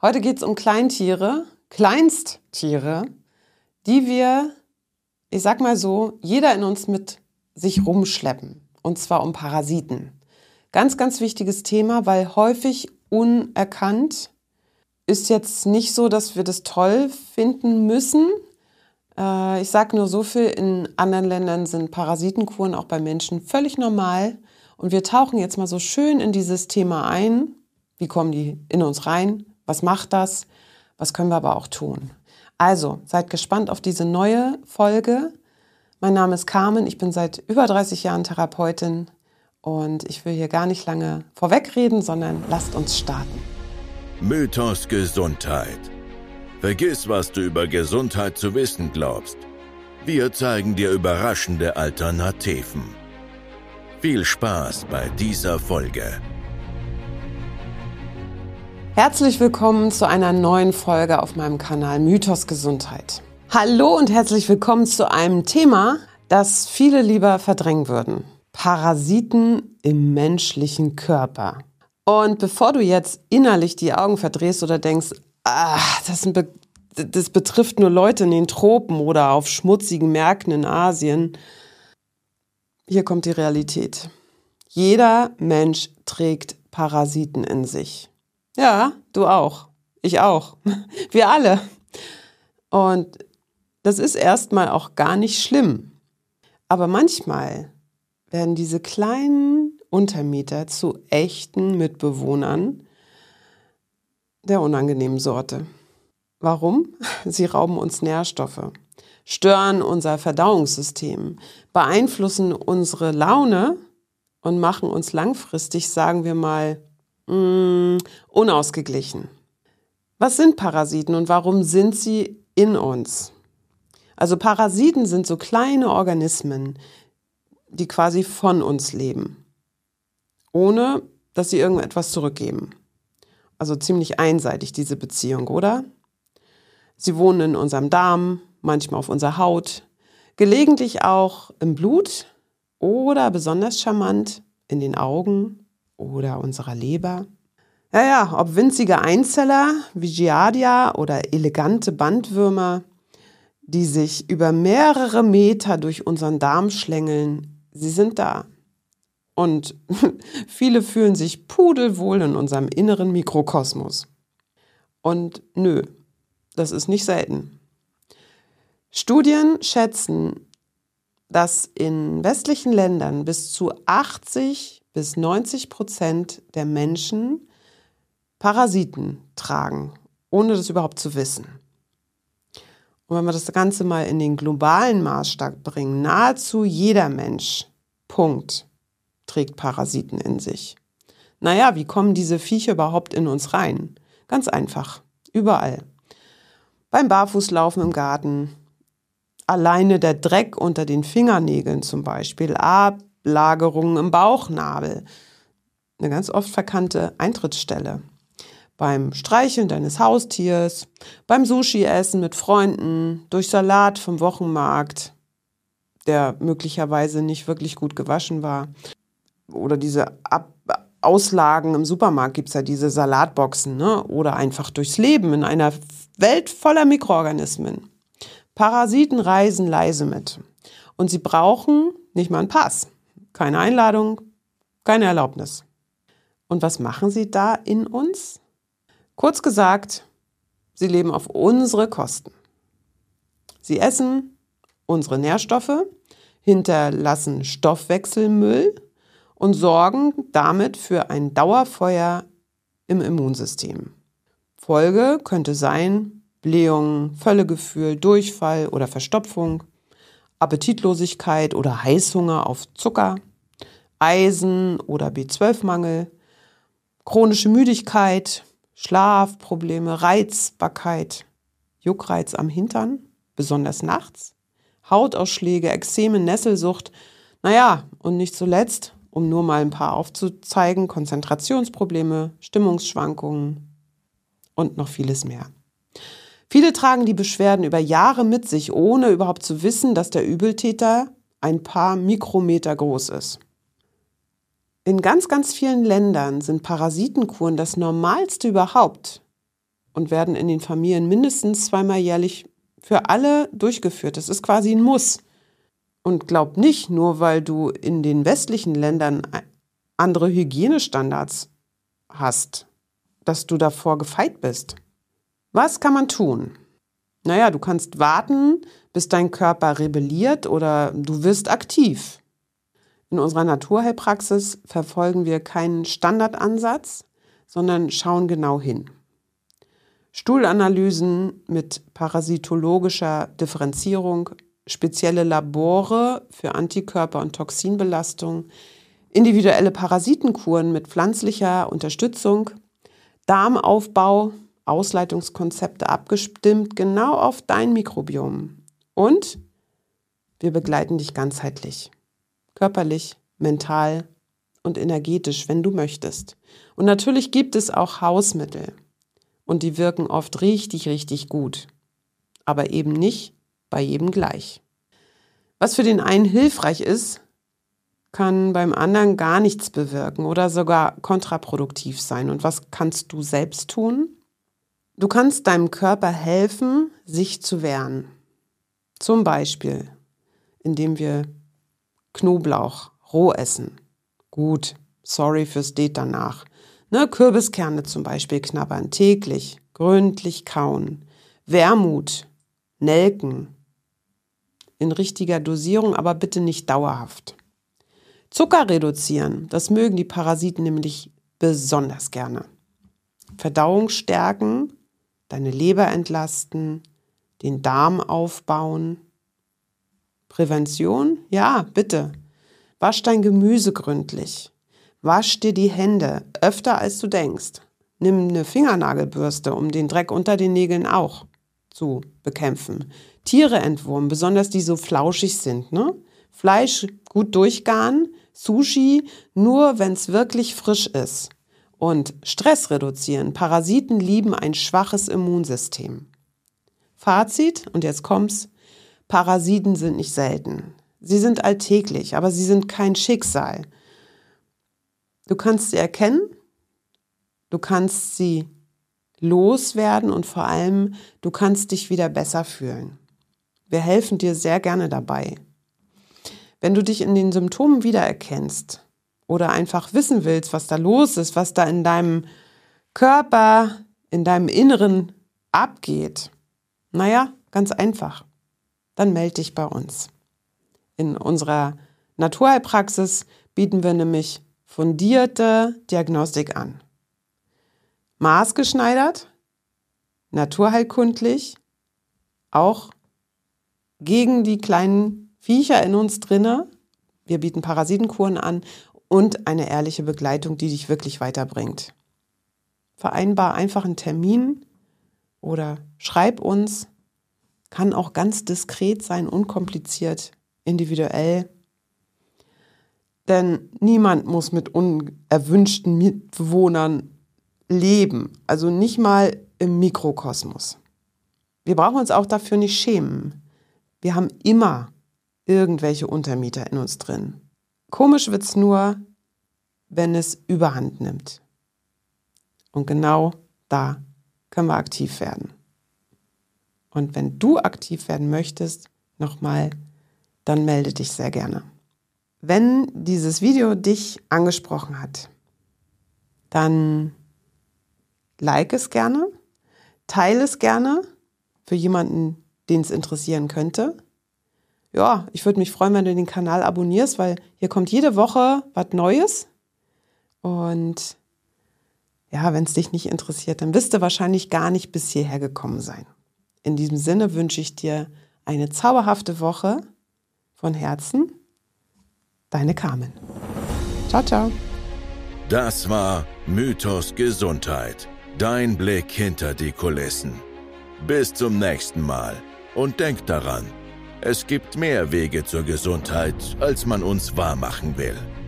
Heute geht es um Kleintiere, Kleinsttiere, die wir, ich sag mal so, jeder in uns mit sich rumschleppen. Und zwar um Parasiten. Ganz, ganz wichtiges Thema, weil häufig unerkannt. Ist jetzt nicht so, dass wir das toll finden müssen. Ich sage nur so viel, in anderen Ländern sind Parasitenkuren auch bei Menschen völlig normal. Und wir tauchen jetzt mal so schön in dieses Thema ein. Wie kommen die in uns rein? Was macht das? Was können wir aber auch tun? Also, seid gespannt auf diese neue Folge. Mein Name ist Carmen, ich bin seit über 30 Jahren Therapeutin und ich will hier gar nicht lange vorwegreden, sondern lasst uns starten. Mythos Gesundheit. Vergiss, was du über Gesundheit zu wissen glaubst. Wir zeigen dir überraschende Alternativen. Viel Spaß bei dieser Folge. Herzlich willkommen zu einer neuen Folge auf meinem Kanal Mythos Gesundheit. Hallo und herzlich willkommen zu einem Thema, das viele lieber verdrängen würden. Parasiten im menschlichen Körper. Und bevor du jetzt innerlich die Augen verdrehst oder denkst, das betrifft nur Leute in den Tropen oder auf schmutzigen Märkten in Asien, hier kommt die Realität. Jeder Mensch trägt Parasiten in sich. Ja, du auch. Ich auch. Wir alle. Und das ist erstmal auch gar nicht schlimm. Aber manchmal werden diese kleinen Untermieter zu echten Mitbewohnern der unangenehmen Sorte. Warum? Sie rauben uns Nährstoffe, stören unser Verdauungssystem, beeinflussen unsere Laune und machen uns langfristig, sagen wir mal, unausgeglichen. Was sind Parasiten und warum sind sie in uns? Also Parasiten sind so kleine Organismen, die quasi von uns leben, ohne dass sie irgendetwas zurückgeben. Also ziemlich einseitig diese Beziehung, oder? Sie wohnen in unserem Darm, manchmal auf unserer Haut, gelegentlich auch im Blut oder besonders charmant in den Augen oder unserer Leber. Ja, ob winzige Einzeller wie Giardia oder elegante Bandwürmer, die sich über mehrere Meter durch unseren Darm schlängeln, sie sind da. Und viele fühlen sich pudelwohl in unserem inneren Mikrokosmos. Und nö, das ist nicht selten. Studien schätzen, dass in westlichen Ländern bis zu 80-90% der Menschen Parasiten tragen, ohne das überhaupt zu wissen. Und wenn wir das Ganze mal in den globalen Maßstab bringen, nahezu jeder Mensch, Punkt, trägt Parasiten in sich. Naja, wie kommen diese Viecher überhaupt in uns rein? Ganz einfach, überall. Beim Barfußlaufen im Garten, alleine der Dreck unter den Fingernägeln zum Beispiel, Ablagerungen im Bauchnabel, eine ganz oft verkannte Eintrittsstelle. Beim Streicheln deines Haustiers, beim Sushi-Essen mit Freunden, durch Salat vom Wochenmarkt, der möglicherweise nicht wirklich gut gewaschen war. Oder diese Auslagen im Supermarkt gibt es ja diese Salatboxen, ne? Oder einfach durchs Leben in einer Welt voller Mikroorganismen. Parasiten reisen leise mit. Und sie brauchen nicht mal einen Pass. Keine Einladung, keine Erlaubnis. Und was machen sie da in uns? Kurz gesagt, sie leben auf unsere Kosten. Sie essen unsere Nährstoffe, hinterlassen Stoffwechselmüll und sorgen damit für ein Dauerfeuer im Immunsystem. Folge könnte sein Blähungen, Völlegefühl, Durchfall oder Verstopfung, Appetitlosigkeit oder Heißhunger auf Zucker, Eisen- oder B12-Mangel, chronische Müdigkeit, Schlafprobleme, Reizbarkeit, Juckreiz am Hintern, besonders nachts, Hautausschläge, Ekzeme, Nesselsucht, und nicht zuletzt, um nur mal ein paar aufzuzeigen, Konzentrationsprobleme, Stimmungsschwankungen und noch vieles mehr. Viele tragen die Beschwerden über Jahre mit sich, ohne überhaupt zu wissen, dass der Übeltäter ein paar Mikrometer groß ist. In ganz, ganz vielen Ländern sind Parasitenkuren das Normalste überhaupt. und werden in den Familien mindestens 2-mal jährlich für alle durchgeführt. Das ist quasi ein Muss. Und glaub nicht, nur weil du in den westlichen Ländern andere Hygienestandards hast, dass du davor gefeit bist. Was kann man tun? Naja, du kannst warten, bis dein Körper rebelliert oder du wirst aktiv. In unserer Naturheilpraxis verfolgen wir keinen Standardansatz, sondern schauen genau hin. Stuhlanalysen mit parasitologischer Differenzierung, spezielle Labore für Antikörper- und Toxinbelastung, individuelle Parasitenkuren mit pflanzlicher Unterstützung, Darmaufbau, Ausleitungskonzepte abgestimmt genau auf dein Mikrobiom. Und wir begleiten dich ganzheitlich, körperlich, mental und energetisch, wenn du möchtest. Und natürlich gibt es auch Hausmittel und die wirken oft richtig, richtig gut, aber eben nicht bei jedem gleich. Was für den einen hilfreich ist, kann beim anderen gar nichts bewirken oder sogar kontraproduktiv sein. Und was kannst du selbst tun? Du kannst deinem Körper helfen, sich zu wehren. Zum Beispiel, indem wir Knoblauch roh essen. Gut, sorry fürs Date danach. Kürbiskerne zum Beispiel knabbern, täglich, gründlich kauen. Wermut, Nelken. In richtiger Dosierung, aber bitte nicht dauerhaft. Zucker reduzieren, das mögen die Parasiten nämlich besonders gerne. Verdauung stärken, deine Leber entlasten, den Darm aufbauen. Prävention? Ja, bitte. Wasch dein Gemüse gründlich. Wasch dir die Hände öfter als du denkst. Nimm eine Fingernagelbürste, um den Dreck unter den Nägeln auch zu bekämpfen. Tiere entwurmen, besonders die so flauschig sind. Fleisch gut durchgaren, Sushi nur, wenn es wirklich frisch ist. Und Stress reduzieren. Parasiten lieben ein schwaches Immunsystem. Fazit, und jetzt kommt's, Parasiten sind nicht selten. Sie sind alltäglich, aber sie sind kein Schicksal. Du kannst sie erkennen, du kannst sie loswerden und vor allem, du kannst dich wieder besser fühlen. Wir helfen dir sehr gerne dabei. Wenn du dich in den Symptomen wiedererkennst oder einfach wissen willst, was da los ist, was da in deinem Körper, in deinem Inneren abgeht, ganz einfach, dann melde dich bei uns. In unserer Naturheilpraxis bieten wir nämlich fundierte Diagnostik an. Maßgeschneidert, naturheilkundlich, auch gegen die kleinen Viecher in uns drinne. Wir bieten Parasitenkuren an und eine ehrliche Begleitung, die dich wirklich weiterbringt. Vereinbar einfach einen Termin oder schreib uns. Kann auch ganz diskret sein, unkompliziert, individuell. Denn niemand muss mit unerwünschten Mitbewohnern leben, also nicht mal im Mikrokosmos. Wir brauchen uns auch dafür nicht schämen. Wir haben immer irgendwelche Untermieter in uns drin. Komisch wird's nur, wenn es Überhand nimmt. Und genau da können wir aktiv werden. Und wenn du aktiv werden möchtest, nochmal, dann melde dich sehr gerne. Wenn dieses Video dich angesprochen hat, dann like es gerne, teile es gerne für jemanden, den es interessieren könnte. Ja, ich würde mich freuen, wenn du den Kanal abonnierst, weil hier kommt jede Woche was Neues. Und ja, wenn es dich nicht interessiert, dann wirst du wahrscheinlich gar nicht bis hierher gekommen sein. In diesem Sinne wünsche ich dir eine zauberhafte Woche von Herzen. Deine Carmen. Ciao, ciao. Das war Mythos Gesundheit. Dein Blick hinter die Kulissen. Bis zum nächsten Mal. Und denk daran, es gibt mehr Wege zur Gesundheit, als man uns wahrmachen will.